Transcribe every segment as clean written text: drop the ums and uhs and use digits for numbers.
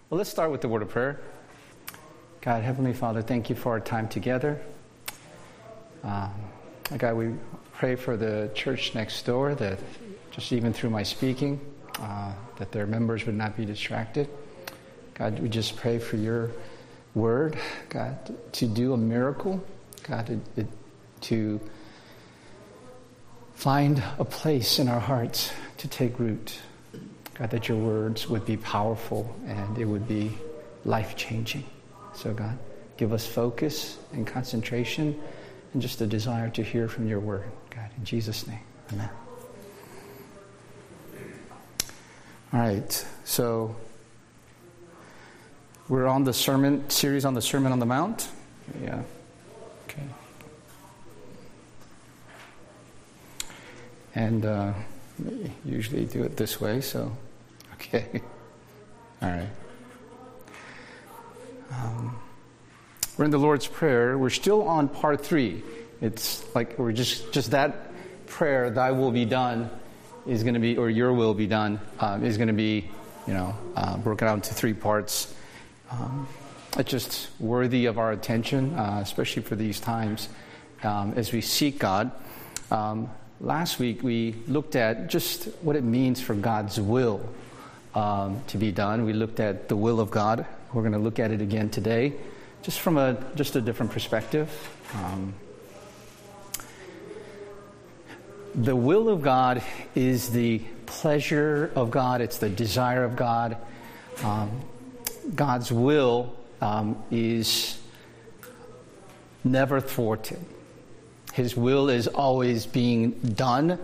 Well, let's start with the word of prayer. God, Heavenly Father, thank you for our time together. God, we pray for the church next door that just even through my speaking, that their members would not be distracted. God, we just pray for your word, God, to do a miracle, God, to find a place in our hearts to take root. God, that your words would be powerful and it would be life-changing. So, God, give us focus and concentration and just a desire to hear from your word. God, in Jesus' name, amen. All right, so we're on the sermon series on the Sermon on the Mount. Yeah, okay. And we usually do it this way, so, okay. All right. We're in the Lord's Prayer. We're still on part 3. It's like we're just that prayer, thy will be done, is going to be, or your will be done, is going to be, broken out into 3 parts. It's just worthy of our attention, especially for these times as we seek God. Last week we looked at just what it means for God's will to be done. We looked at the will of God. We're going to look at it again today, just from a different perspective. The will of God is the pleasure of God. It's the desire of God. God's will is never thwarted. His will is always being done.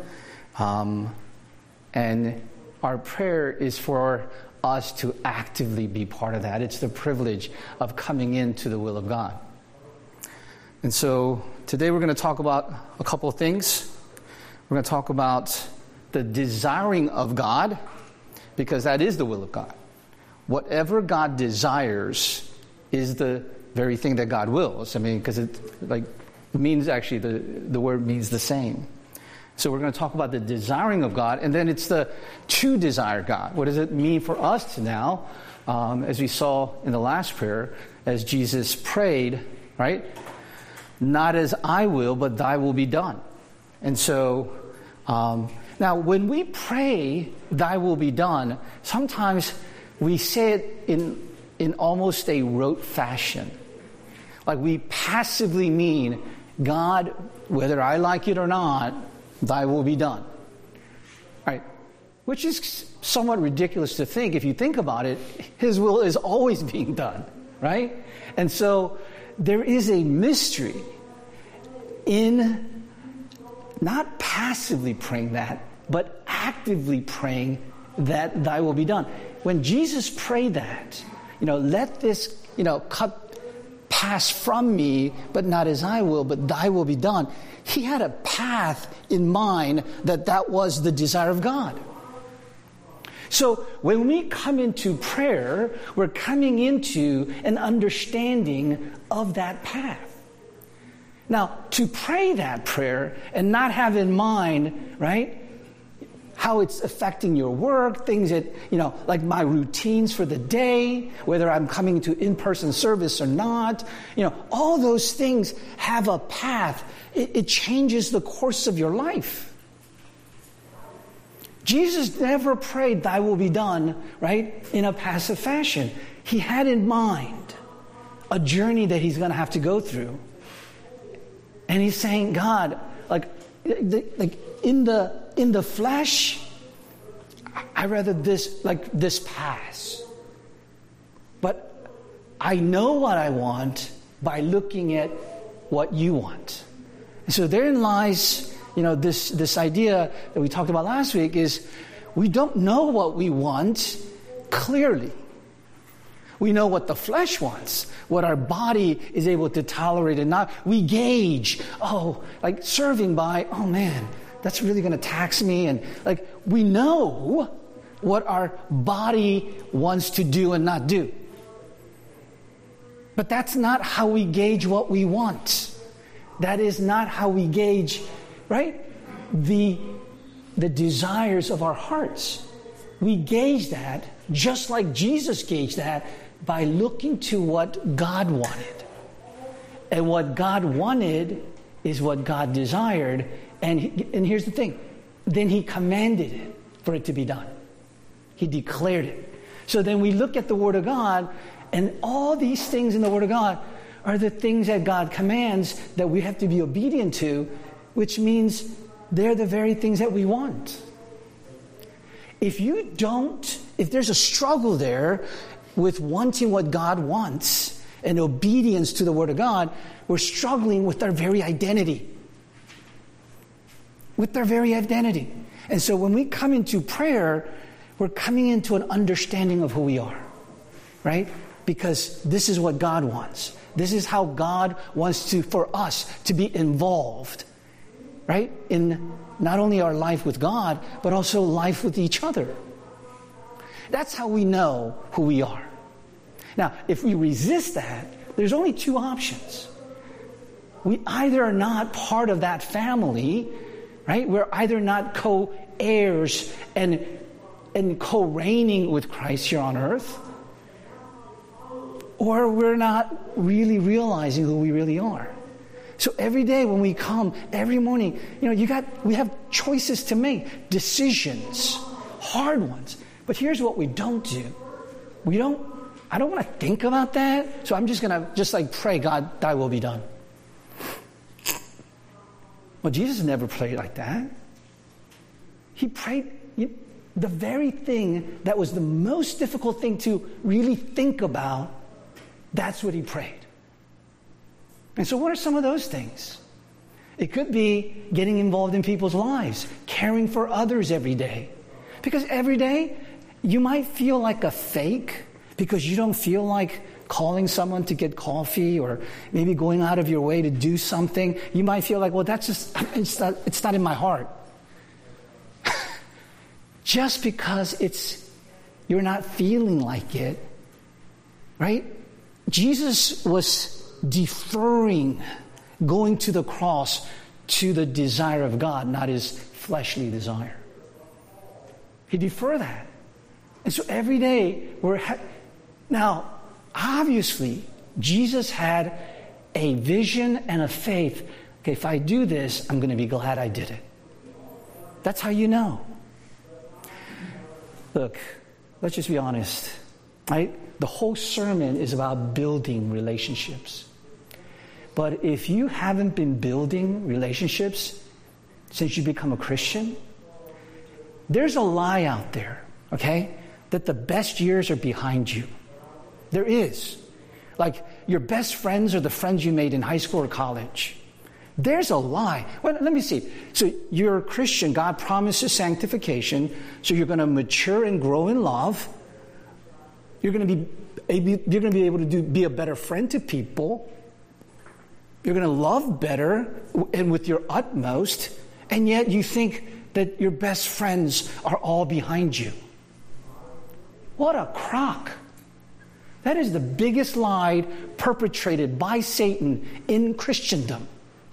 And our prayer is for us to actively be part of that. It's the privilege of coming into the will of God. And so today we're going to talk about a couple of things. We're going to talk about the desiring of God, because that is the will of God. Whatever God desires is the very thing that God wills. I mean, because it means actually the word means the same. So we're going to talk about the desiring of God, and then it's the to desire God. What does it mean for us to now, as we saw in the last prayer, as Jesus prayed, right? Not as I will, but thy will be done. And so, now when we pray, thy will be done, sometimes we say it in almost a rote fashion. Like we passively mean, God, whether I like it or not, thy will be done. Right? Which is somewhat ridiculous to think. If you think about it, his will is always being done. Right? And so there is a mystery in not passively praying that, but actively praying that thy will be done. When Jesus prayed that, let this, cup pass from me, but not as I will, but thy will be done. He had a path in mind that was the desire of God. So when we come into prayer, we're coming into an understanding of that path. Now, to pray that prayer and not have in mind, right, how it's affecting your work, things that, like my routines for the day, whether I'm coming to in-person service or not, all those things have a path. It changes the course of your life. Jesus never prayed, thy will be done, right, in a passive fashion. He had in mind a journey that he's going to have to go through. And he's saying, God, like in the flesh, I rather this pass. But I know what I want by looking at what you want. And so therein lies, this idea that we talked about last week is we don't know what we want clearly. We know what the flesh wants, what our body is able to tolerate and not. We gauge, like serving by, man, that's really going to tax me. And we know what our body wants to do and not do. But that's not how we gauge what we want. That is not how we gauge, right, the desires of our hearts. We gauge that just like Jesus gauged that by looking to what God wanted. And what God wanted is what God desired. And here's the thing. Then he commanded it for it to be done. He declared it. So then we look at the Word of God, and all these things in the Word of God are the things that God commands that we have to be obedient to, which means they're the very things that we want. If there's a struggle there with wanting what God wants and obedience to the Word of God, we're struggling with our very identity. With our very identity. And so when we come into prayer, we're coming into an understanding of who we are. Right? Because this is what God wants. This is how God wants for us to be involved. Right? In not only our life with God, but also life with each other. That's how we know who we are. Now, if we resist that, there's only two options. We either are not part of that family, right? We're either not co-heirs and co-reigning with Christ here on earth, or we're not really realizing who we really are. So every day when we come, every morning, we have choices to make, decisions, hard ones. But here's what we don't do. I don't want to think about that, so I'm just going to pray, God, thy will be done. Well, Jesus never prayed like that. He prayed the very thing that was the most difficult thing to really think about. That's what he prayed. And so what are some of those things? It could be getting involved in people's lives, caring for others every day. Because every day you might feel like a fake because you don't feel like calling someone to get coffee or maybe going out of your way to do something. You might feel like, well, it's not in my heart. Just because you're not feeling like it, right? Jesus was deferring going to the cross to the desire of God, not his fleshly desire. He deferred that. And so every day now, obviously, Jesus had a vision and a faith. Okay, if I do this, I'm going to be glad I did it. That's how you know. Look, let's just be honest, right? The whole sermon is about building relationships. But if you haven't been building relationships since you become a Christian, there's a lie out there, okay, that the best years are behind you. There is. Like your best friends are the friends you made in high school or college. There's a lie. Well, let me see. So you're a Christian. God promises sanctification. So you're going to mature and grow in love. You're going to be able to be a better friend to people. You're going to love better and with your utmost. And yet you think that your best friends are all behind you. What a crock. That is the biggest lie perpetrated by Satan in Christendom.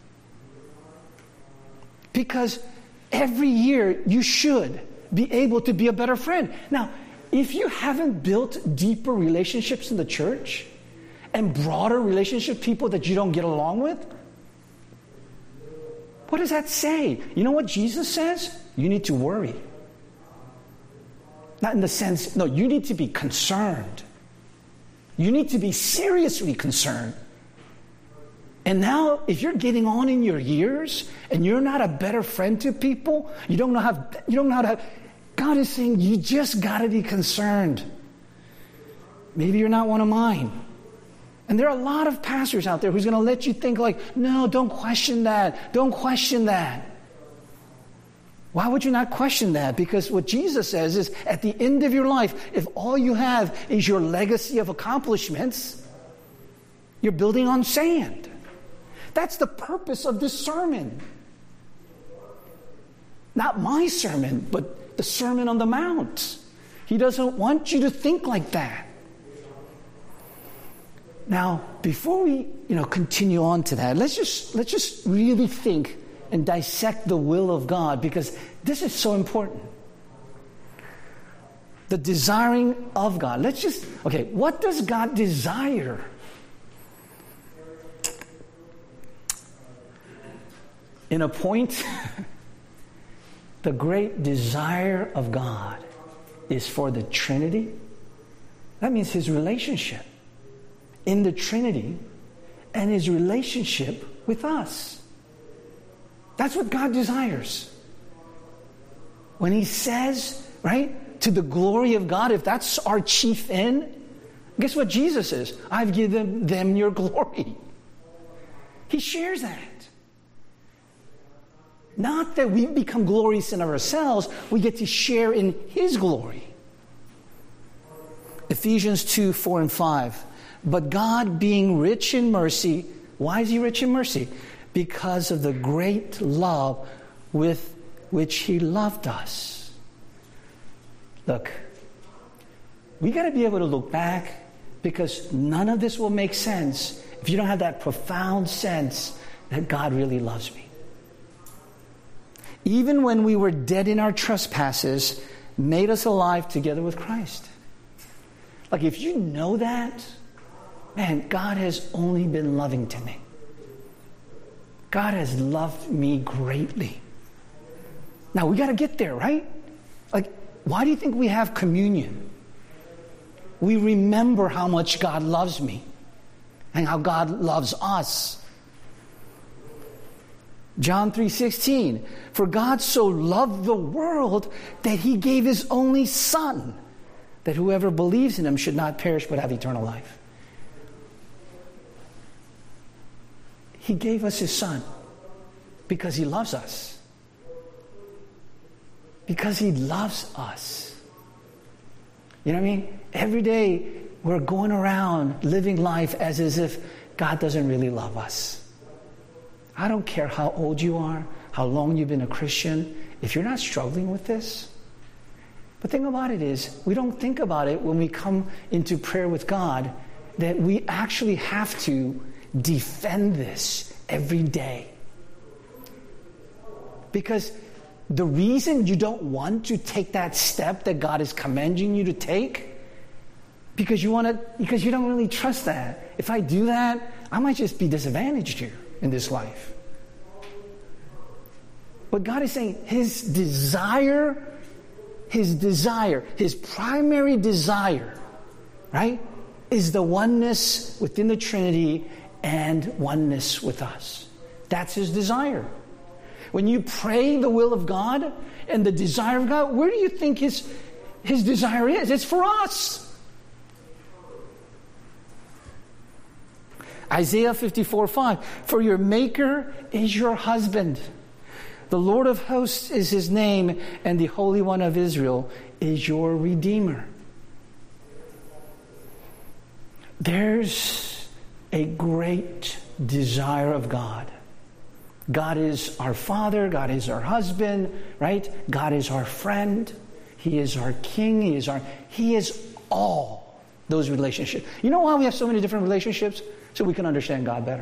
Because every year you should be able to be a better friend. Now, if you haven't built deeper relationships in the church and broader relationships with people that you don't get along with, what does that say? You know what Jesus says? You need to worry. Not in the sense, no, you need to be concerned. You need to be seriously concerned. And now, if you're getting on in your years and you're not a better friend to people, you don't know how to. God is saying you just got to be concerned. Maybe you're not one of mine. And there are a lot of pastors out there who's going to let you think like, no, don't question that. Don't question that. Why would you not question that? Because what Jesus says is at the end of your life, if all you have is your legacy of accomplishments, you're building on sand. That's the purpose of this sermon. Not my sermon, but the Sermon on the Mount. He doesn't want you to think like that. Now, before we, continue on to that, let's just really think and dissect the will of God, because this is so important. The desiring of God. What does God desire? In a point, the great desire of God is for the Trinity. That means his relationship in the Trinity and his relationship with us. That's what God desires. When he says, right, to the glory of God, if that's our chief end, guess what Jesus is? I've given them your glory. He shares that. Not that we become glorious in ourselves, we get to share in his glory. Ephesians 2, 4 and 5. But God being rich in mercy, why is he rich in mercy? Because of the great love with which he loved us. Look, we got to be able to look back, because none of this will make sense if you don't have that profound sense that God really loves me. Even when we were dead in our trespasses, made us alive together with Christ. Like, if you know that, man, God has only been loving to me. God has loved me greatly. Now, we got to get there, right? Like, why do you think we have communion? We remember how much God loves me and how God loves us. John 3:16, for God so loved the world that he gave his only Son, that whoever believes in him should not perish but have eternal life. He gave us his Son because he loves us. Because he loves us. You know what I mean? Every day we're going around living life as if God doesn't really love us. I don't care how old you are, how long you've been a Christian, if you're not struggling with this. The thing about it is, we don't think about it when we come into prayer with God, that we actually have to defend this every day. Because the reason you don't want to take that step that God is commanding you to take, because you don't really trust that. If I do that, I might just be disadvantaged here in this life. But God is saying his primary desire, right, is the oneness within the Trinity and oneness with us. That's his desire. When you pray the will of God and the desire of God, where do you think his desire is? It's for us. Isaiah 54:5, for your Maker is your husband. The Lord of hosts is his name, and the Holy One of Israel is your Redeemer. There's a great desire of God. God is our Father. God is our husband, right? God is our friend. He is our King. He is all those relationships. You know why we have so many different relationships? So we can understand God better.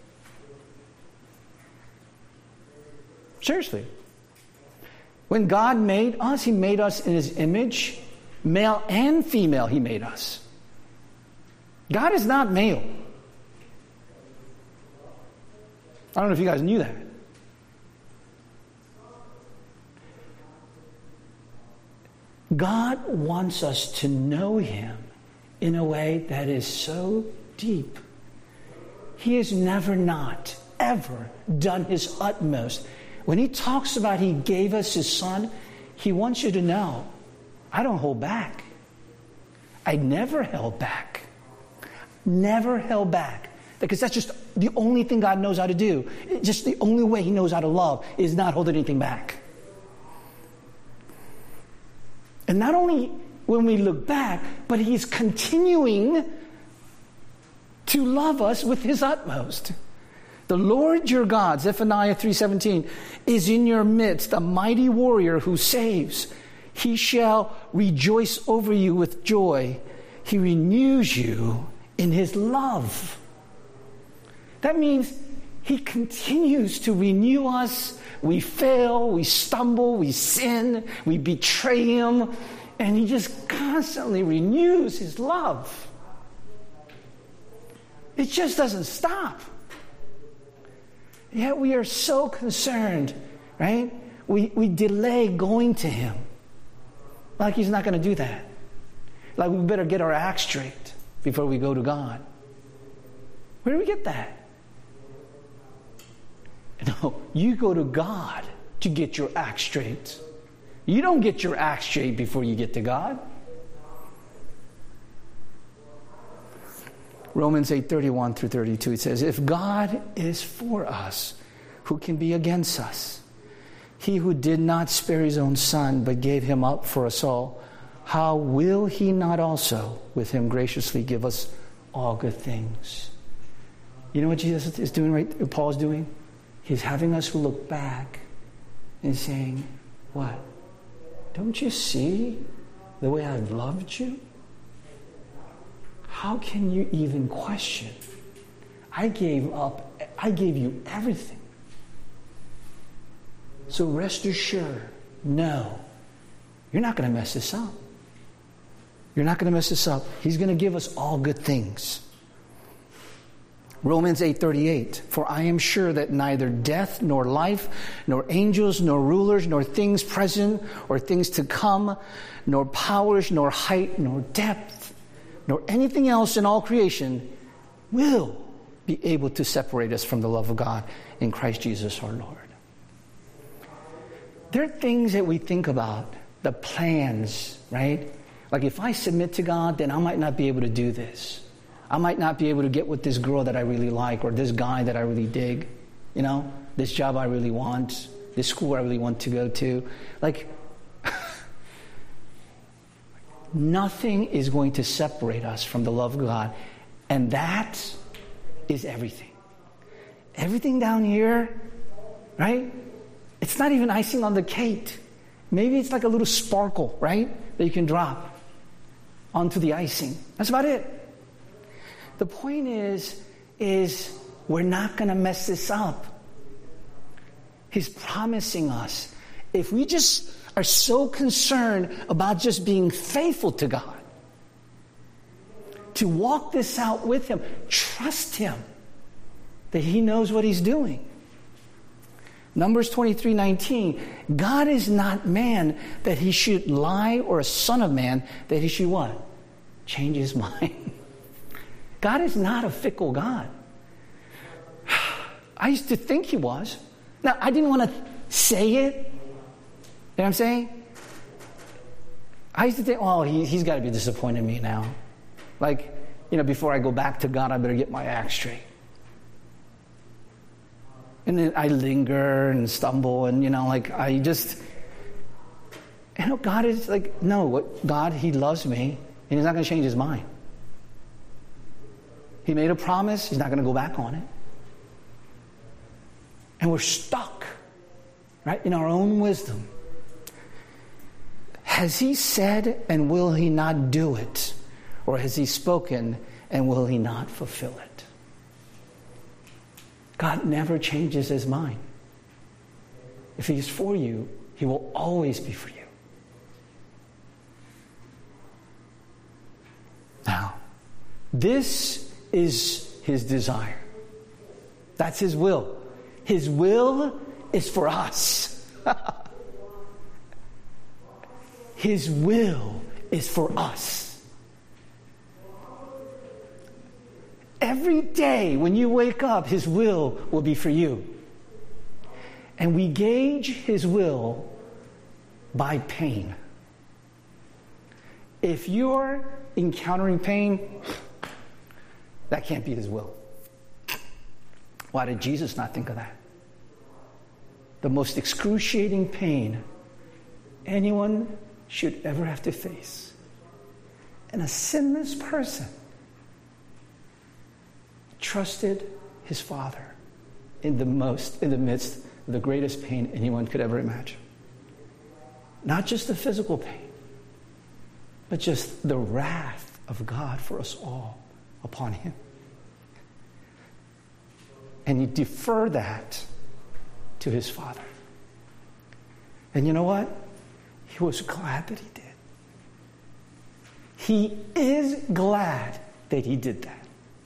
Seriously. When God made us, he made us in his image. Male and female, he made us. God is not male. I don't know if you guys knew that. God wants us to know him in a way that is so deep. He has never not, ever done his utmost. When he talks about he gave us his Son, he wants you to know, I don't hold back. I never held back. Never held back. Because that's just the only thing God knows how to do. Just the only way he knows how to love is not hold anything back. And not only when we look back, but he's continuing to love us with his utmost. The Lord your God, Zephaniah 3:17, is in your midst, a mighty warrior who saves. He shall rejoice over you with joy. He renews you in his love. That means he continues to renew us. We fail, we stumble, we sin, we betray him, And he just constantly renews his love. It just doesn't stop. Yet we are so concerned, right? We delay going to him. Like he's not going to do that. Like we better get our act straight before we go to God. Where do we get that? No, you go to God to get your act straight. You don't get your act straight before you get to God. Romans 8:31 through 32, it says, if God is for us, who can be against us? He who did not spare his own son, but gave him up for us all, how will he not also with him graciously give us all good things? You know what Jesus is doing, right? What Paul's doing? He's having us look back and saying, what? Don't you see the way I've loved you? How can you even question? I gave you everything. So rest assured, no, you're not going to mess this up. You're not going to mess this up. He's going to give us all good things. Romans 8:38, for I am sure that neither death nor life, nor angels, nor rulers, nor things present or things to come, nor powers, nor height, nor depth, nor anything else in all creation will be able to separate us from the love of God in Christ Jesus our Lord. There are things that we think about, the plans, right? Like if I submit to God, then I might not be able to do this. I might not be able to get with this girl that I really like, or this guy that I really dig, you know, this job I really want, this school I really want to go to. Like, nothing is going to separate us from the love of God. And that is everything. Everything down here, right? It's not even icing on the cake. Maybe it's like a little sparkle, right? That you can drop onto the icing. That's about it. The point is we're not going to mess this up. He's promising us, if we just are so concerned about just being faithful to God, to walk this out with him, trust him that he knows what he's doing. Numbers 23:19, God is not man that he should lie, or a son of man that he should what? Change his mind. God is not a fickle God. I used to think he was. Now, I didn't want to say it. You know what I'm saying? I used to think, oh, he's got to be disappointed in me now. Like, you know, before I go back to God, I better get my act straight. And then I linger and stumble and, you know, like I just, you know, God is like, no, God, he loves me and he's not going to change his mind. He made a promise. He's not going to go back on it. And we're stuck, right, in our own wisdom. Has he said and will he not do it? Or has he spoken and will he not fulfill it? God never changes his mind. If he is for you, he will always be for you. Now, this is his desire. That's his will. His will is for us. His will is for us. Every day when you wake up, his will be for you. And we gauge his will by pain. If you're encountering pain, that can't be his will. Why did Jesus not think of that? The most excruciating pain anyone should ever have to face. And a sinless person trusted his Father in the midst of the greatest pain anyone could ever imagine. Not just the physical pain, but just the wrath of God for us all upon him. And he deferred that to his Father. And you know what? He was glad that he did. He is glad that he did that.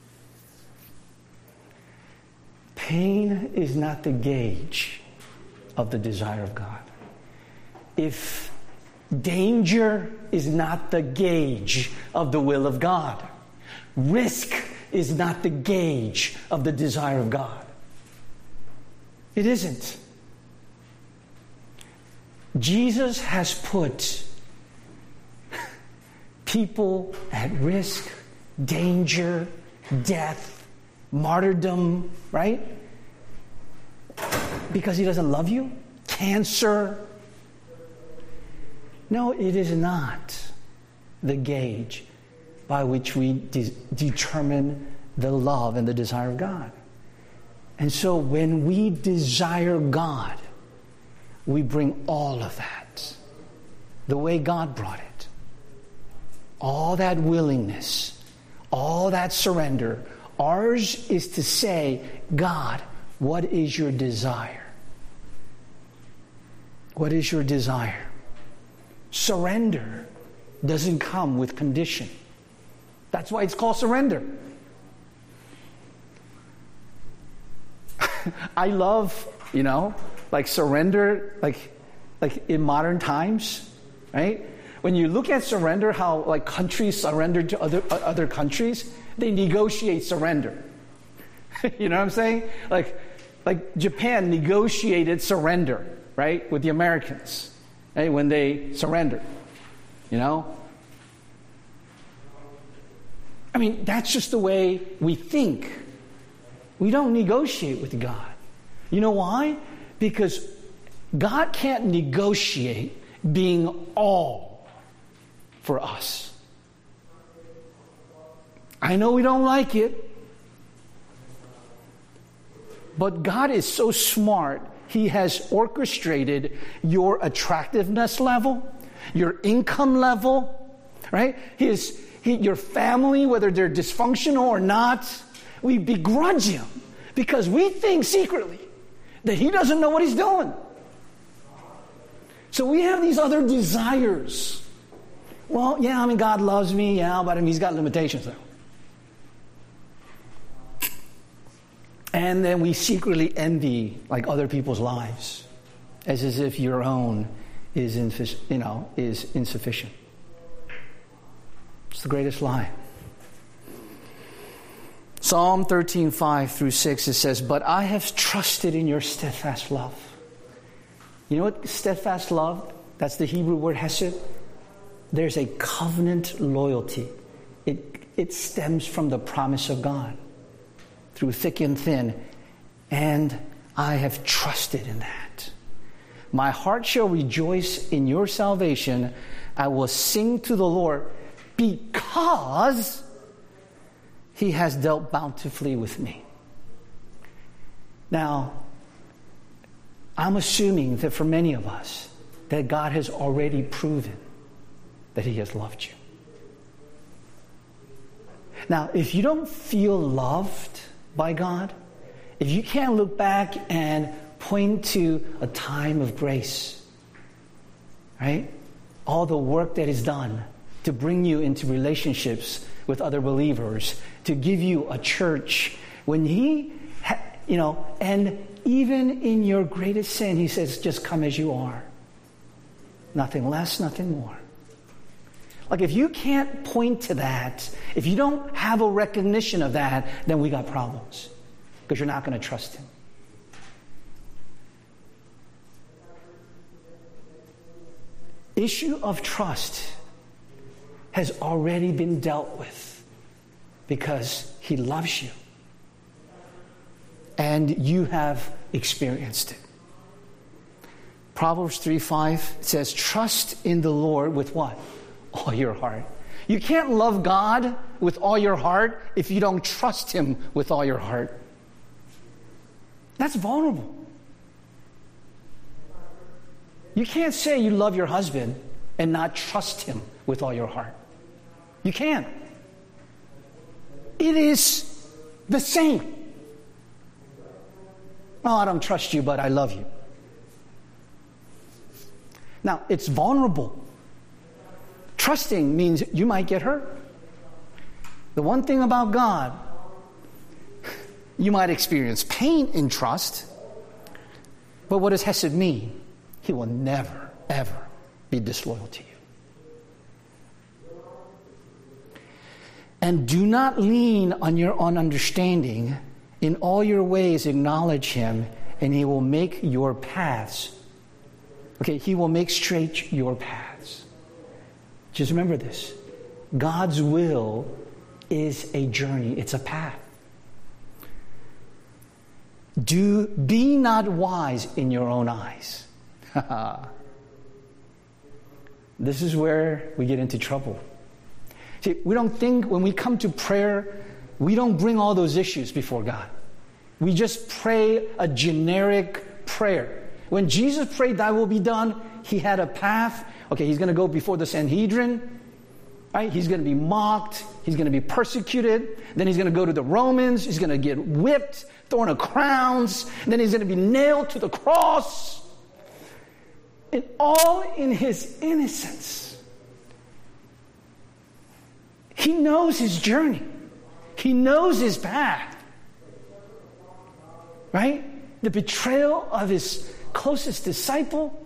Pain is not the gauge of the desire of God. If danger is not the gauge of the will of God, risk is not the gauge of the desire of God. It isn't. Jesus has put people at risk, danger, death, martyrdom, right? Because he doesn't love you? Cancer? No, it is not the gauge by which we determine the love and the desire of God. And so when we desire God, we bring all of that, the way God brought it. All that willingness, all that surrender. Ours is to say, God, what is your desire? What is your desire? Surrender doesn't come with condition. That's why it's called surrender. I love, like surrender, like in modern times, right? When you look at surrender, how like countries surrender to other countries, they negotiate surrender. You know what I'm saying? Like Japan negotiated surrender, right, with the Americans, right, when they surrendered. I mean, that's just the way we think. We don't negotiate with God. You know why? Because God can't negotiate being all for us. I know we don't like it, but God is so smart. He has orchestrated your attractiveness level, your income level, right? Your family, whether they're dysfunctional or not. We begrudge him because we think secretly that he doesn't know what he's doing. So we have these other desires. Well, yeah, I mean, God loves me, yeah, but he's got limitations though. And then we secretly envy like other people's lives, as if your own is insufficient. It's the greatest lie. Psalm 13:5-6, it says, "But I have trusted in your steadfast love." You know what steadfast love? That's the Hebrew word hesed. There's a covenant loyalty. It stems from the promise of God through thick and thin. And I have trusted in that. My heart shall rejoice in your salvation. I will sing to the Lord because he has dealt bountifully with me. Now, I'm assuming that for many of us, that God has already proven that he has loved you. Now, if you don't feel loved by God, if you can't look back and point to a time of grace, right? All the work that is done to bring you into relationships with other believers, to give you a church. When and even in your greatest sin, he says, just come as you are. Nothing less, nothing more. Like if you can't point to that, if you don't have a recognition of that, then we got problems. Because you're not going to trust him. Issue of trust has already been dealt with because he loves you. And you have experienced it. Proverbs 3:5 says, trust in the Lord with what? All your heart. You can't love God with all your heart if you don't trust him with all your heart. That's vulnerable. You can't say you love your husband and not trust him with all your heart. You can't. It is the same. Oh, I don't trust you, but I love you. Now, it's vulnerable. Trusting means you might get hurt. The one thing about God, you might experience pain in trust, but what does Hesed mean? He will never, ever be disloyal to you. And do not lean on your own understanding. In all your ways acknowledge Him, and He will make your paths. Okay, He will make straight your paths. Just remember this. God's will is a journey. It's a path. Be not wise in your own eyes. This is where we get into trouble. See, we don't think when we come to prayer, we don't bring all those issues before God. We just pray a generic prayer. When Jesus prayed, "Thy will be done," He had a path. Okay, He's going to go before the Sanhedrin. Right? He's going to be mocked. He's going to be persecuted. Then He's going to go to the Romans. He's going to get whipped, thrown a crowns. Then He's going to be nailed to the cross. And all in His innocence. He knows His journey. He knows His path. Right? The betrayal of His closest disciple.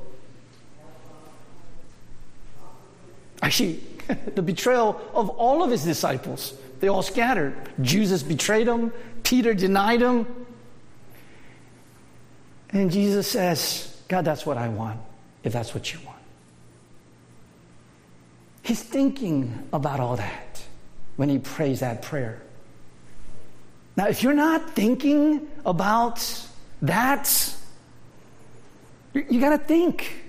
Actually, the betrayal of all of His disciples. They all scattered. Judas betrayed Him. Peter denied Him. And Jesus says, "God, that's what I want, if that's what you want." He's thinking about all that when He prays that prayer. Now, if you're not thinking about that, you got to think.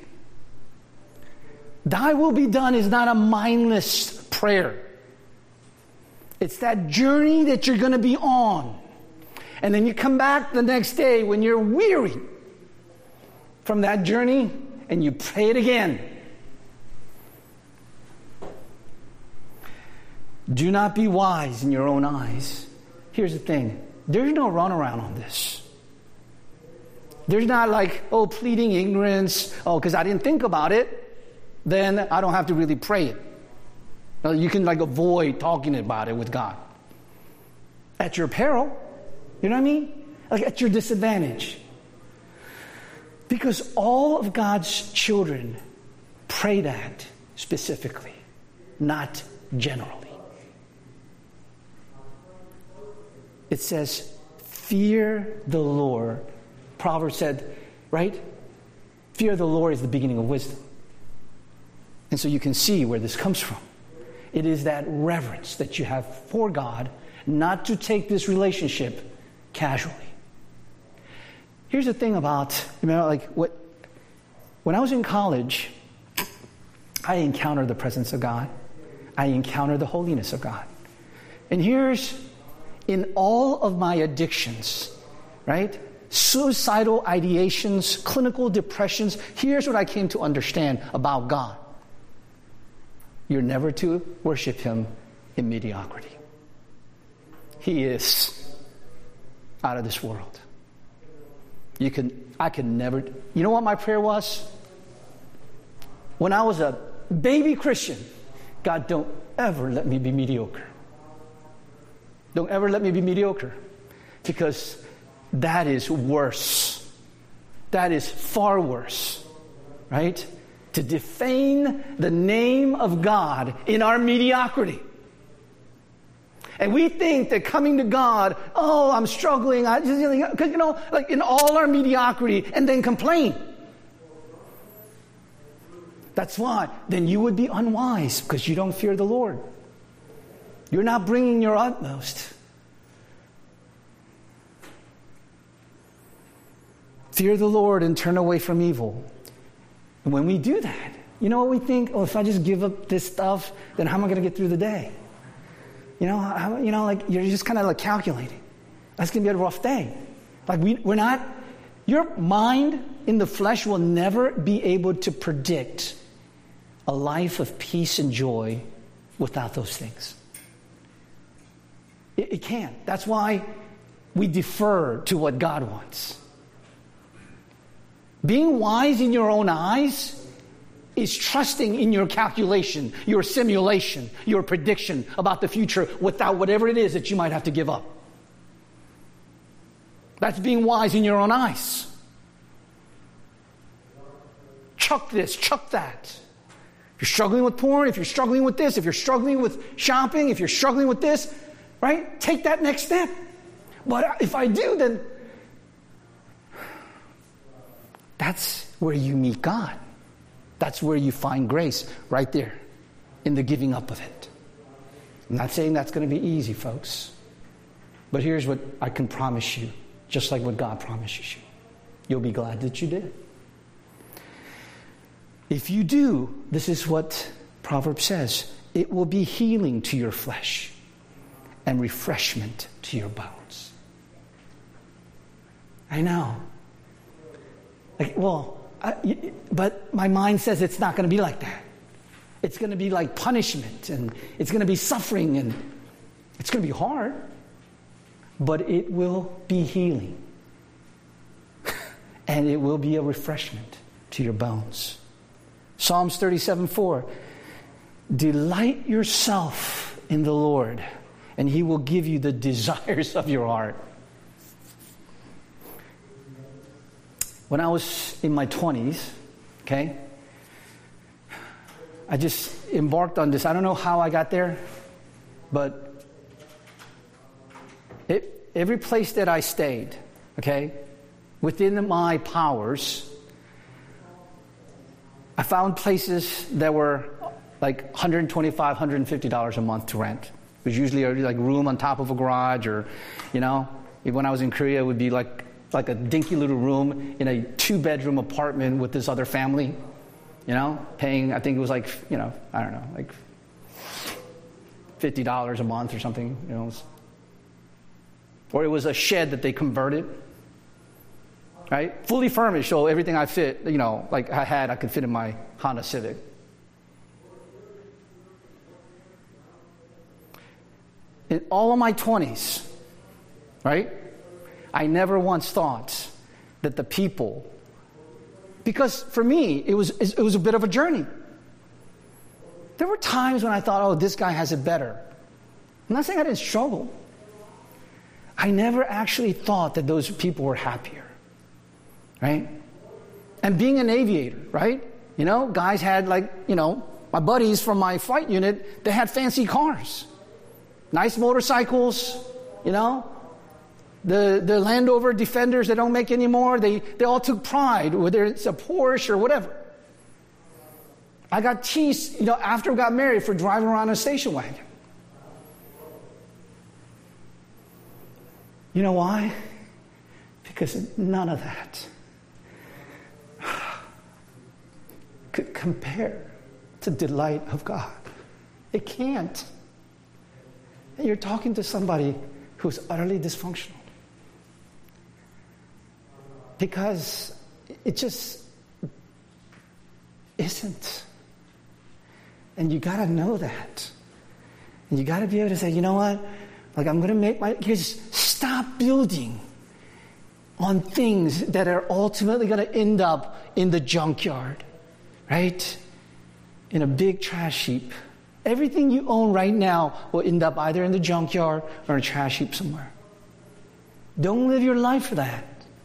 "Thy will be done" is not a mindless prayer. It's that journey that you're going to be on. And then you come back the next day when you're weary from that journey and you pray it again. Do not be wise in your own eyes. Here's the thing. There's no runaround on this. There's not like, pleading ignorance. Because I didn't think about it, then I don't have to really pray it. No, you can avoid talking about it with God. At your peril. You know what I mean? At your disadvantage. Because all of God's children pray that specifically, not generally. It says, "Fear the Lord." Proverbs said, right? Fear of the Lord is the beginning of wisdom. And so you can see where this comes from. It is that reverence that you have for God, not to take this relationship casually. Here's the thing about, when I was in college, I encountered the presence of God. I encountered the holiness of God. And in all of my addictions, right? Suicidal ideations, clinical depressions. Here's what I came to understand about God. You're never to worship Him in mediocrity. He is out of this world. I could never. You know what my prayer was? When I was a baby Christian, God, don't ever let me be mediocre. Don't ever let me be mediocre. Because that is worse. That is far worse. Right? To defame the name of God in our mediocrity. And we think that coming to God, I'm struggling, because in all our mediocrity, and then complain. That's why. Then you would be unwise, because you don't fear the Lord. You're not bringing your utmost. Fear the Lord and turn away from evil. And when we do that, you know what we think? If I just give up this stuff, then how am I going to get through the day? You're just kind of calculating. That's going to be a rough day. We're not. Your mind in the flesh will never be able to predict a life of peace and joy without those things. It can't. That's why we defer to what God wants. Being wise in your own eyes is trusting in your calculation, your simulation, your prediction about the future without whatever it is that you might have to give up. That's being wise in your own eyes. Chuck this, chuck that. If you're struggling with porn, if you're struggling with this, if you're struggling with shopping, if you're struggling with this, right? Take that next step. But if I do, then that's where you meet God. That's where you find grace, right there, in the giving up of it. I'm not saying that's going to be easy, folks. But here's what I can promise you, just like what God promises you. You'll be glad that you did. If you do, this is what Proverbs says, it will be healing to your flesh and refreshment to your bones. I know. But my mind says it's not going to be like that. It's going to be like punishment, and it's going to be suffering, and it's going to be hard. But it will be healing. And it will be a refreshment to your bones. Psalms 37:4. Delight yourself in the Lord, and He will give you the desires of your heart. When I was in my 20s, okay, I just embarked on this. I don't know how I got there, but every place that I stayed, okay, within my powers, I found places that were like $125, $150 a month to rent. It was usually like a room on top of a garage, or, when I was in Korea, it would be like a dinky little room in a 2-bedroom apartment with this other family, paying, I think it was like, I don't know, like $50 a month or something, Or it was a shed that they converted, right? Fully furnished, so everything I fit, like I could fit in my Honda Civic. In all of my 20s, right? I never once thought that the people, because for me, it was a bit of a journey. There were times when I thought, this guy has it better. I'm not saying I didn't struggle. I never actually thought that those people were happier, right? And being an aviator, right? Guys had my buddies from my flight unit, they had fancy cars, nice motorcycles, The Land Rover Defenders they don't make anymore, they all took pride, whether it's a Porsche or whatever. I got teased, after I got married for driving around a station wagon. You know why? Because none of that could compare to the delight of God. It can't. And you're talking to somebody who's utterly dysfunctional. Because it just isn't. And you got to know that. And you got to be able to say, you know what? I'm going to make just stop building on things that are ultimately going to end up in the junkyard, right? In a big trash heap. Everything you own right now will end up either in the junkyard or in a trash heap somewhere. Don't live your life for that.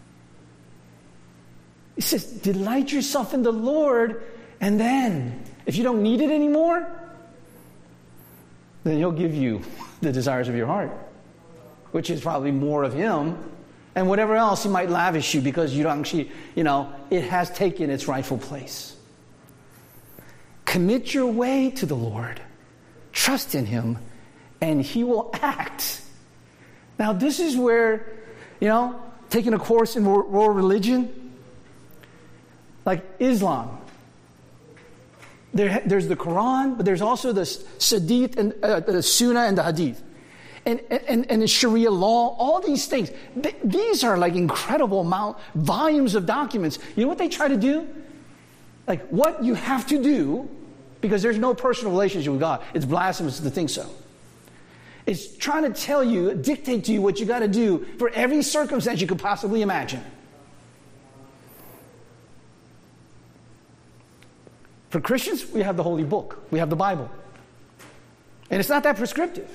It says, delight yourself in the Lord, and then, if you don't need it anymore, then He'll give you the desires of your heart, which is probably more of Him, and whatever else He might lavish you because you don't actually, it has taken its rightful place. Commit your way to the Lord. Trust in Him, and He will act. Now, this is where, taking a course in world religion, like Islam, there's the Quran, but there's also the Hadith and the Sunnah and the Hadith, and the Sharia law. All these things, these are like incredible volumes of documents. You know what they try to do? Like what you have to do, because there's no personal relationship with God. It's blasphemous to think so. It's trying to tell you, dictate to you what you got to do for every circumstance you could possibly imagine. For Christians, we have the Holy Book. We have the Bible. And it's not that prescriptive.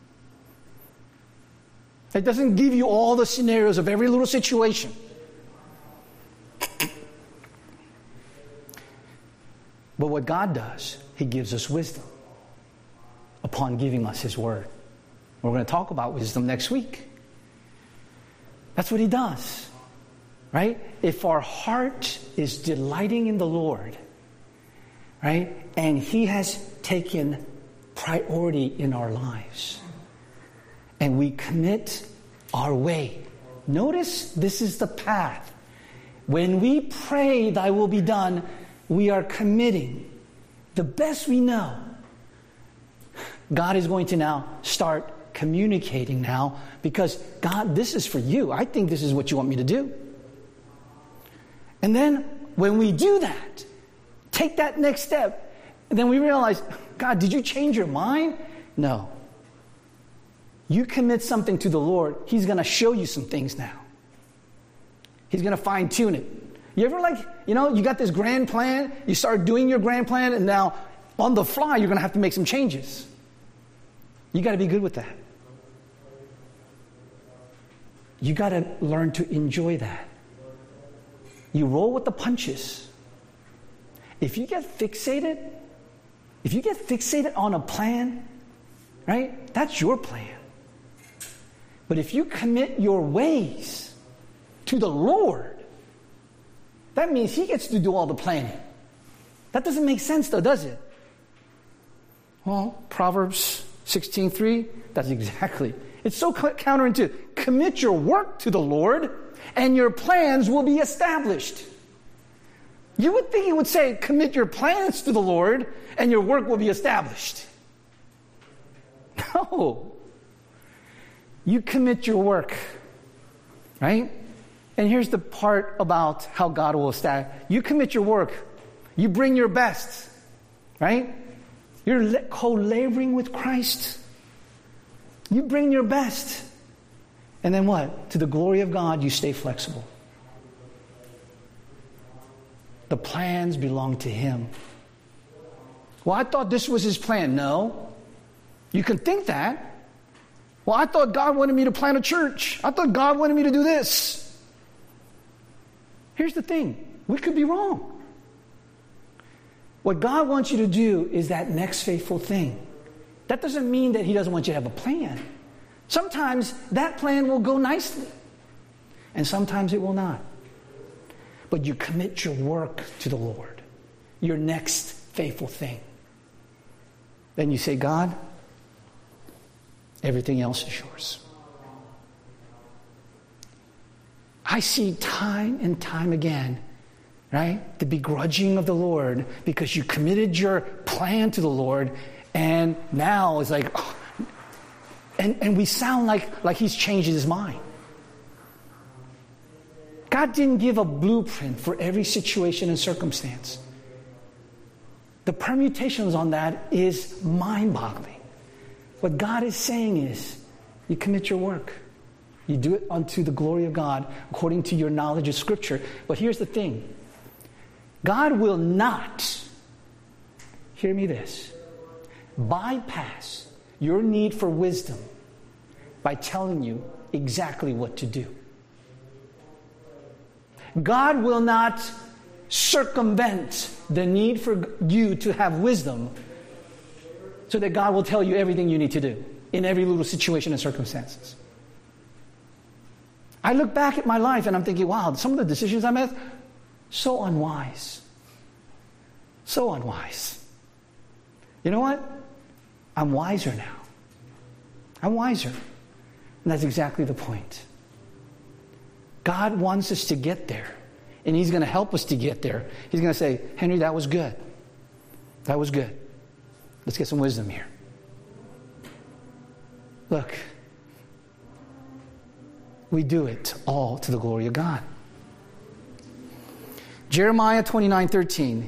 It doesn't give you all the scenarios of every little situation. But what God does, He gives us wisdom upon giving us His Word. We're going to talk about wisdom next week. That's what He does. Right? If our heart is delighting in the Lord, right, and He has taken priority in our lives, and we commit our way. Notice this is the path. When we pray, Thy will be done, we are committing the best we know. God is going to now start communicating now, because God, this is for you. I think this is what you want me to do. And then when we do that, take that next step, and then we realize, God, did you change your mind? No. You commit something to the Lord, He's going to show you some things now. He's going to fine tune it. You ever you got this grand plan, you start doing your grand plan, and now on the fly, you're going to have to make some changes. You got to be good with that. You got to learn to enjoy that. You roll with the punches. If you get fixated on a plan, right, that's your plan. But if you commit your ways to the Lord, that means He gets to do all the planning. That doesn't make sense though, does it? Well, Proverbs 16:3, that's exactly. It's so counterintuitive. Commit your work to the Lord, and your plans will be established. You would think it would say, commit your plans to the Lord, and your work will be established. No. You commit your work, right? And here's the part about how God will establish. You commit your work. You bring your best, right? You're co-laboring with Christ. You bring your best. And then what? To the glory of God, you stay flexible. The plans belong to Him. Well, I thought this was His plan. No. You can think that. Well, I thought God wanted me to plant a church. I thought God wanted me to do this. Here's the thing. We could be wrong. What God wants you to do is that next faithful thing. That doesn't mean that He doesn't want you to have a plan. Sometimes that plan will go nicely, and sometimes it will not. But you commit your work to the Lord, your next faithful thing. Then you say, God, everything else is yours. I see time and time again, right, the begrudging of the Lord because you committed your plan to the Lord, and now it's like, oh, and we sound like He's changed His mind. God didn't give a blueprint for every situation and circumstance. The permutations on that is mind-boggling. What God is saying is, you commit your work. You do it unto the glory of God, according to your knowledge of Scripture. But here's the thing. God will not, hear me this, bypass your need for wisdom by telling you exactly what to do. God will not circumvent the need for you to have wisdom so that God will tell you everything you need to do in every little situation and circumstances. I look back at my life and I'm thinking, wow, some of the decisions I made, so unwise. So unwise. You know what? I'm wiser now. I'm wiser. And that's exactly the point. God wants us to get there. And He's going to help us to get there. He's going to say, Henry, that was good. That was good. Let's get some wisdom here. Look, we do it all to the glory of God. Jeremiah 29:13.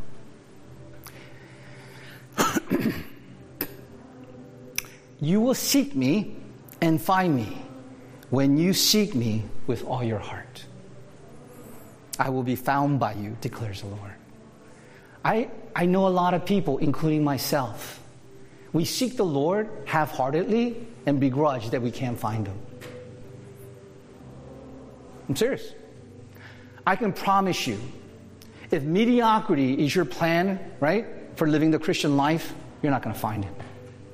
You will seek me and find me when you seek me with all your heart. I will be found by you, declares the Lord. I know a lot of people, including myself. We seek the Lord half-heartedly and begrudge that we can't find Him. I'm serious. I can promise you, if mediocrity is your plan, right, for living the Christian life, you're not going to find Him.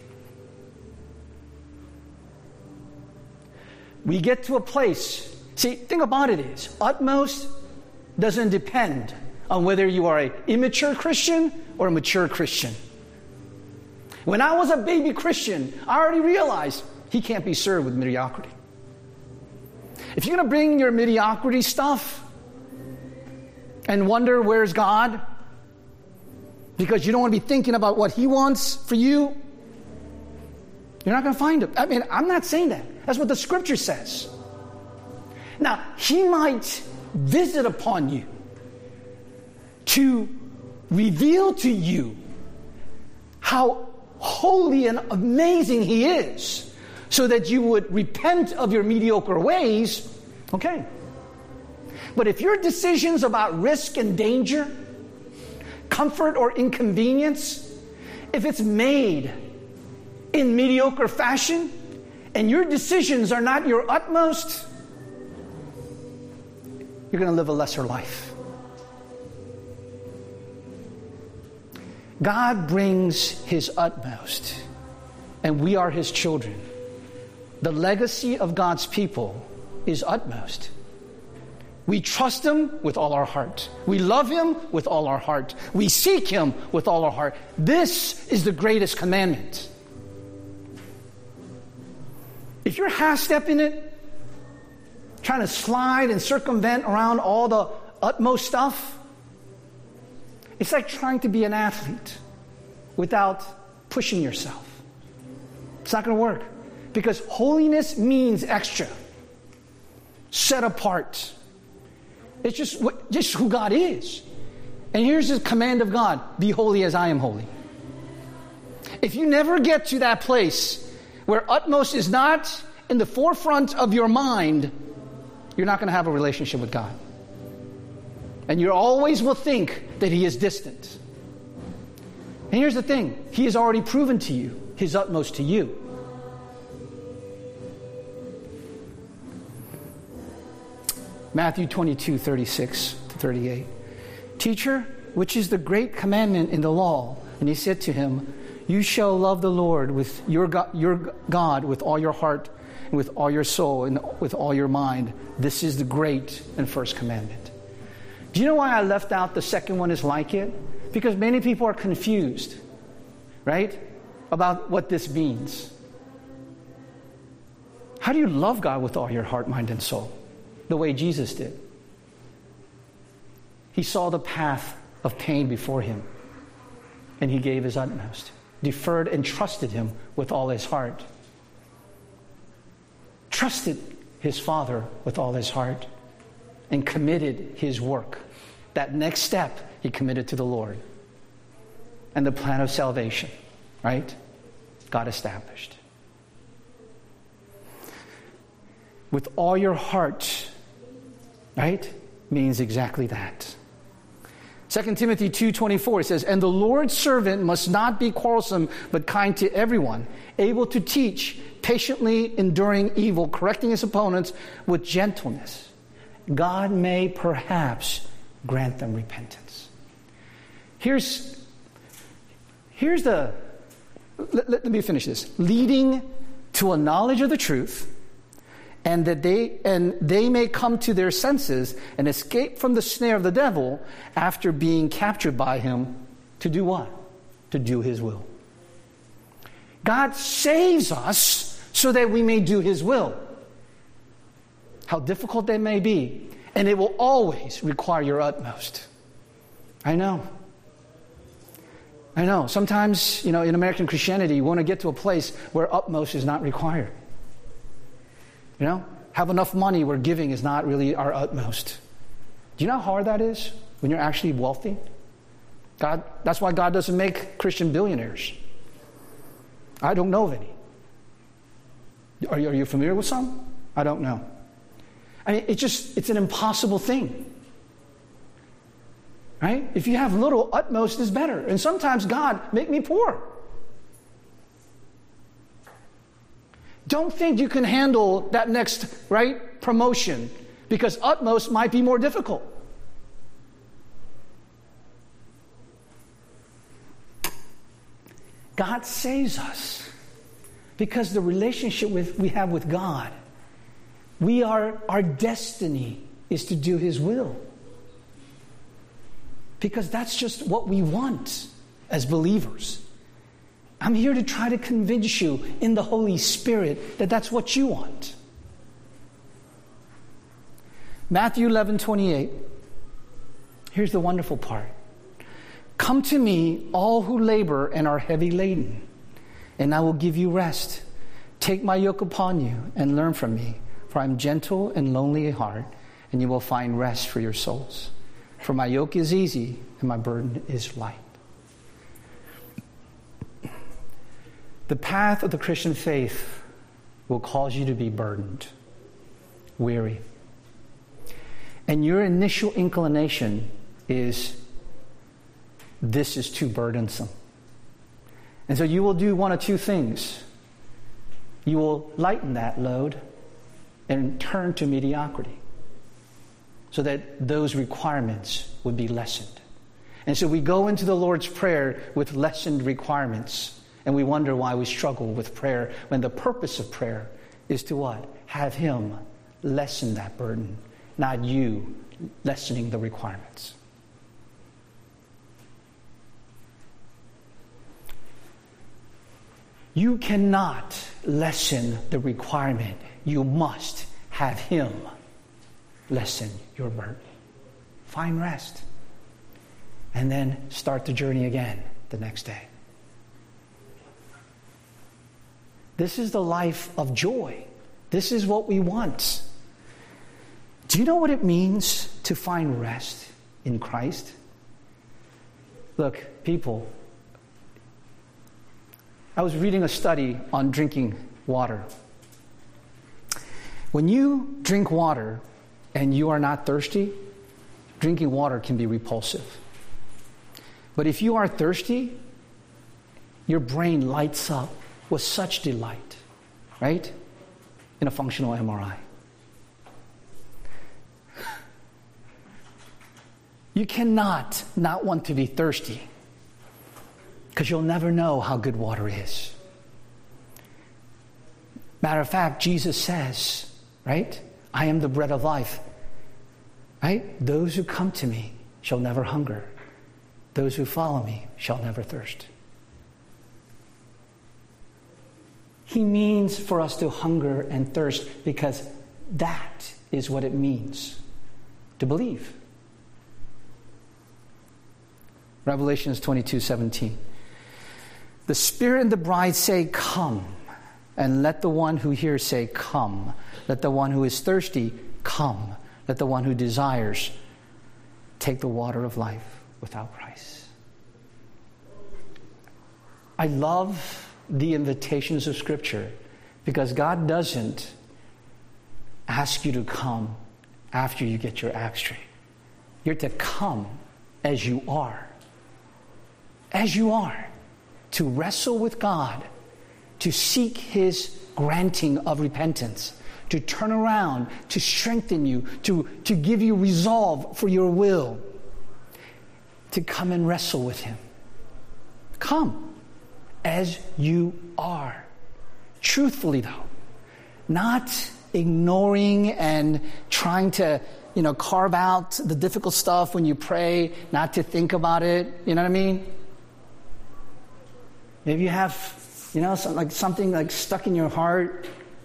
We get to a place, see, thing about it is, utmost doesn't depend on whether you are an immature Christian or a mature Christian. When I was a baby Christian, I already realized He can't be served with mediocrity. If you're going to bring your mediocrity stuff and wonder where's God, because you don't want to be thinking about what He wants for you, you're not going to find Him. I mean, I'm not saying that. That's what the Scripture says. Now, He might visit upon you to reveal to you how holy and amazing He is, so that you would repent of your mediocre ways. Okay. But if your decisions about risk and danger, comfort or inconvenience, if it's made in mediocre fashion, and your decisions are not your utmost, you're going to live a lesser life. God brings His utmost, and we are His children. The legacy of God's people is utmost. We trust Him with all our heart. We love Him with all our heart. We seek Him with all our heart. This is the greatest commandment. If you're half-stepping it, trying to slide and circumvent around all the utmost stuff, it's like trying to be an athlete without pushing yourself. It's not going to work. Because holiness means extra. Set apart. It's just who God is. And here's the command of God: be holy as I am holy. If you never get to that place where utmost is not in the forefront of your mind, you're not going to have a relationship with God. And you always will think that He is distant. And here's the thing: He has already proven to you His utmost to you. Matthew 22:36-38. Teacher, which is the great commandment in the law? And He said to him, you shall love the Lord with your God with all your heart and with all your soul and with all your mind. This is the great and first commandment. Do you know why I left out the second one is like it? Because many people are confused, right, about what this means. How do you love God with all your heart, mind, and soul? The way Jesus did. He saw the path of pain before Him, and He gave His utmost, deferred and trusted Him with all His heart, trusted His Father with all His heart, and committed His work. That next step He committed to the Lord. And the plan of salvation, right, got established. With all your heart, right, means exactly that. 2 Timothy 2:24 says, and the Lord's servant must not be quarrelsome, but kind to everyone, able to teach, patiently enduring evil, correcting his opponents with gentleness. God may perhaps grant them repentance. Here's the, let me finish this. Leading to a knowledge of the truth, and that they may come to their senses and escape from the snare of the devil after being captured by him to do what? To do His will. God saves us so that we may do His will. How difficult that may be, and it will always require your utmost. I know. Sometimes, in American Christianity, we want to get to a place where utmost is not required. Have enough money where giving is not really our utmost. Do you know how hard that is when you're actually wealthy? That's why God doesn't make Christian billionaires. I don't know of any. Are you familiar with some? I don't know. I mean, it's an impossible thing. Right? If you have little, utmost is better. And sometimes, God, make me poor. Don't think you can handle that next, right, promotion, because utmost might be more difficult. God saves us because the relationship we have with God, our destiny is to do His will. Because that's just what we want as believers. I'm here to try to convince you in the Holy Spirit that that's what you want. Matthew 11:28. Here's the wonderful part. Come to me, all who labor and are heavy laden, and I will give you rest. Take my yoke upon you and learn from me, for I am gentle and lowly in heart, and you will find rest for your souls. For my yoke is easy and my burden is light. The path of the Christian faith will cause you to be burdened, weary. And your initial inclination is, this is too burdensome. And so you will do one of two things. You will lighten that load and turn to mediocrity, so that those requirements would be lessened. And so we go into the Lord's Prayer with lessened requirements, and we wonder why we struggle with prayer, when the purpose of prayer is to what? Have Him lessen that burden, not you lessening the requirements. You cannot lessen the requirement. You must have Him lessen your burden. Find rest. And then start the journey again the next day. This is the life of joy. This is what we want. Do you know what it means to find rest in Christ? Look, people, I was reading a study on drinking water. When you drink water and you are not thirsty, drinking water can be repulsive. But if you are thirsty, your brain lights up with such delight, right? In a functional MRI. You cannot not want to be thirsty, because you'll never know how good water is. Matter of fact, Jesus says, right? I am the bread of life. Right? Those who come to me shall never hunger. Those who follow me shall never thirst. He means for us to hunger and thirst, because that is what it means to believe. Revelations 22:17. The Spirit and the bride say, come. And let the one who hears say, come. Let the one who is thirsty come. Let the one who desires take the water of life without price. I love the invitations of Scripture, because God doesn't ask you to come after you get your act straight. You're to come as you are. As you are. To wrestle with God. To seek His granting of repentance. To turn around. To strengthen you. To give you resolve for your will. To come and wrestle with Him. Come as you are. Truthfully, though. Not ignoring and trying to, carve out the difficult stuff when you pray, not to think about it. You know what I mean? Maybe you have, something stuck in your heart,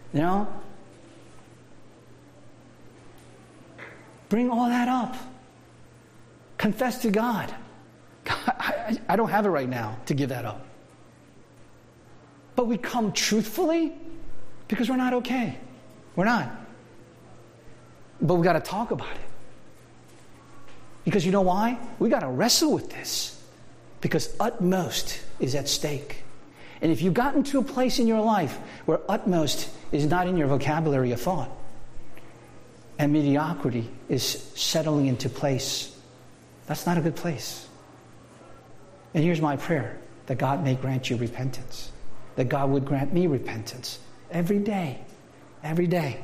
Bring all that up. Confess to God. I don't have it right now to give that up. But we come truthfully because we're not okay. We're not. But we got to talk about it. Because you know why? We got to wrestle with this. Because utmost is at stake. And if you've gotten to a place in your life where utmost is not in your vocabulary of thought, and mediocrity is settling into place, That's not a good place. And here's my prayer, that God may grant you repentance. That God would grant me repentance every day. Every day.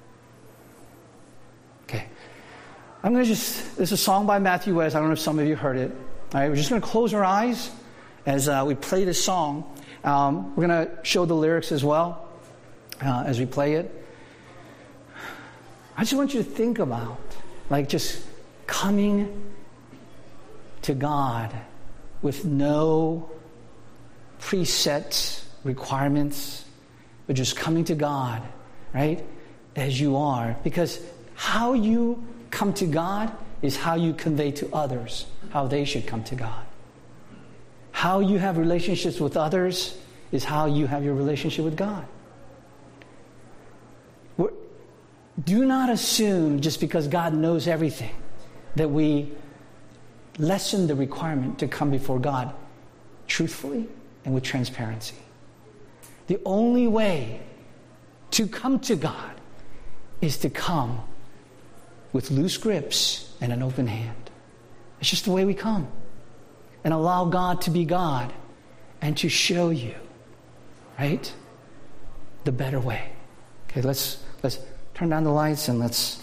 Okay. This is a song by Matthew West. I don't know if some of you heard it. All right, we're just going to close our eyes as we play this song. We're going to show the lyrics as well as we play it. I just want you to think about, like, just coming to God with no preset requirements, but just coming to God, right, as you are. Because how you come to God is how you convey to others how they should come to God. How you have relationships with others is how you have your relationship with God. Do not assume just because God knows everything that we lessen the requirement to come before God truthfully and with transparency. The only way to come to God is to come with loose grips and an open hand. It's just the way we come. And allow God to be God and to show you, right, the better way. Okay, let's turn down the lights and let's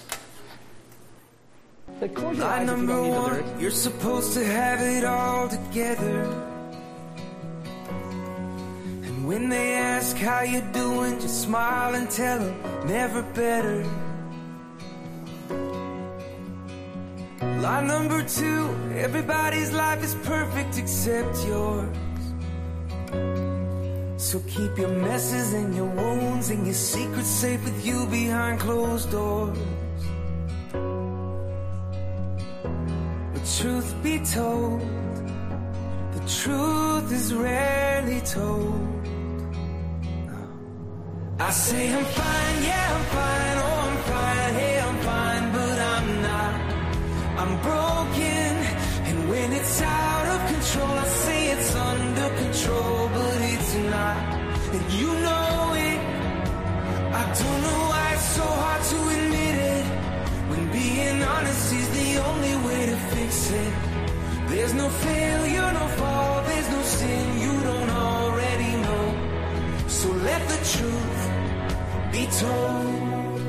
close your eyes if you don't need the lyrics. You're supposed to have it all together. And when they ask how you doing, just smile and tell them never better. Line number 2, everybody's life is perfect except yours. So keep your messes and your wounds and your secrets safe with you behind closed doors. But truth be told, the truth is rarely told. I say I'm fine, yeah I'm fine, oh I'm fine, hey I'm fine, but I'm not. I'm broken, and when it's out of control, I say it's under control, but it's not, and you know it. I don't know why it's so hard to admit it, when being honest is the only way to fix it. There's no failure, no fall, there's no sin you don't already know, so let the truth be told.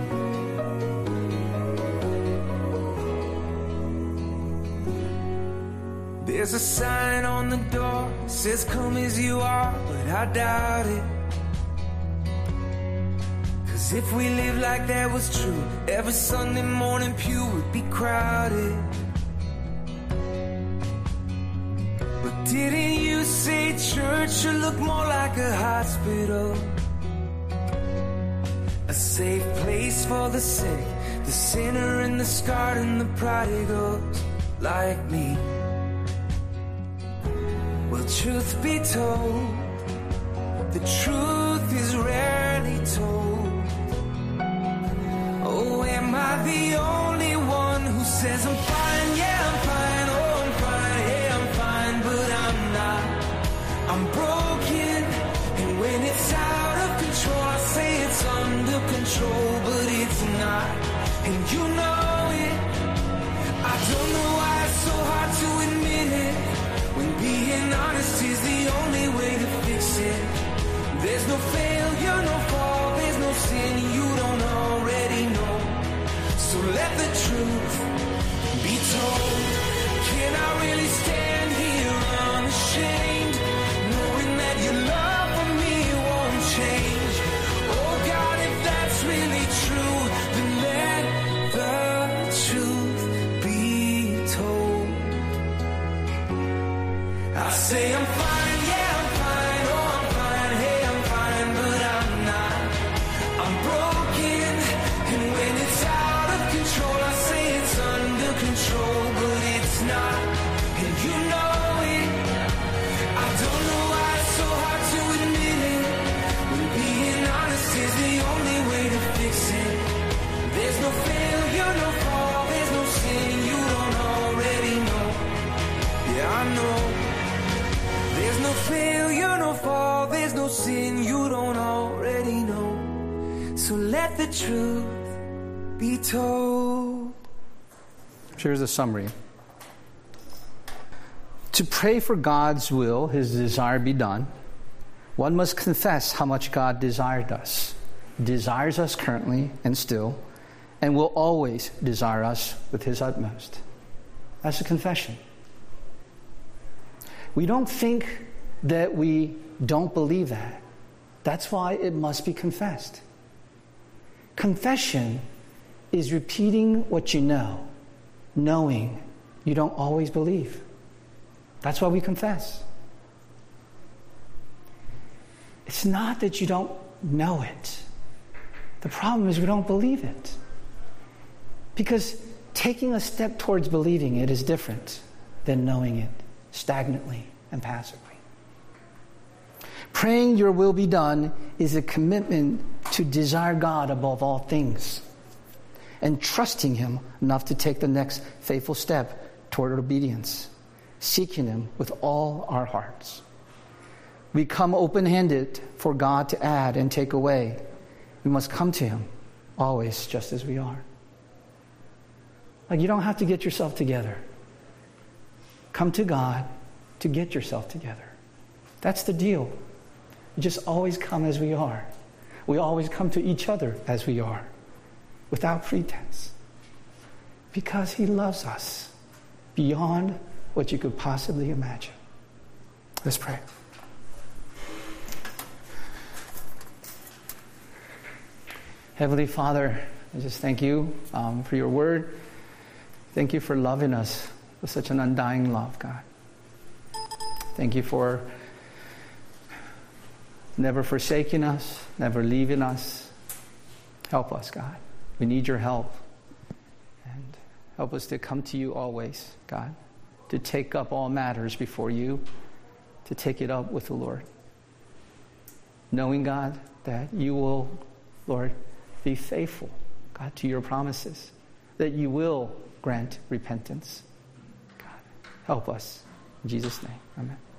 There's a sign on the door, says come as you are, but I doubt it. Cause if we lived like that was true, every Sunday morning pew would be crowded. But didn't you say church should look more like a hospital? A safe place for the sick, the sinner and the scarred and the prodigals like me. Well, truth be told, the truth is rarely told. Oh, am I the only one who says I'm fine, yeah I'm fine, oh I'm fine, hey I'm fine, but I'm not. I'm broken, and when it's out of control, I say it's under control, but it's not, and you know it. I don't know why it's so hard to admit it, when being honest is the only way to fix it. There's no failure, no fall, there's no sin you don't already know, so let the truth be told. Can I really stand here unashamed, knowing that your love for me won't change? Oh God, if that's really true, then let the truth be told. I say I'm fine, yeah I'm fine, oh I'm fine, hey I'm fine, but I'm not. I'm broken, and when it's out of control, I say it's under control, but it's not, and you know it. I don't know why it's so hard to admit it, when being honest is the only way to fix it. There's no failure, no fall, there's no sin you don't already know. Yeah, I know. There's no failure, no fall, there's no sin you don't already know, so let the truth be told. Here's a summary. To pray for God's will, His desire be done, one must confess how much God desires us currently and still, and will always desire us with His utmost. That's a confession. We don't think that we don't believe that. That's why it must be confessed. Confession is repeating what you know, knowing you don't always believe. That's why we confess. It's not that you don't know it. The problem is we don't believe it. Because taking a step towards believing it is different than knowing it stagnantly and passively. Praying your will be done is a commitment to desire God above all things and trusting Him enough to take the next faithful step toward obedience, seeking Him with all our hearts. We come open-handed for God to add and take away. We must come to Him always just as we are. Like, you don't have to get yourself together. Come to God to get yourself together. That's the deal. We just always come as we are. We always come to each other as we are, without pretense. Because He loves us beyond what you could possibly imagine. Let's pray. Heavenly Father, I just thank you for your word. Thank you for loving us with such an undying love, God. Thank you for never forsaking us, never leaving us. Help us, God. We need your help. And help us to come to you always, God, to take up all matters before you, to take it up with the Lord. Knowing, God, that you will, Lord, be faithful, God, to your promises, that you will grant repentance. God, help us. In Jesus' name, amen.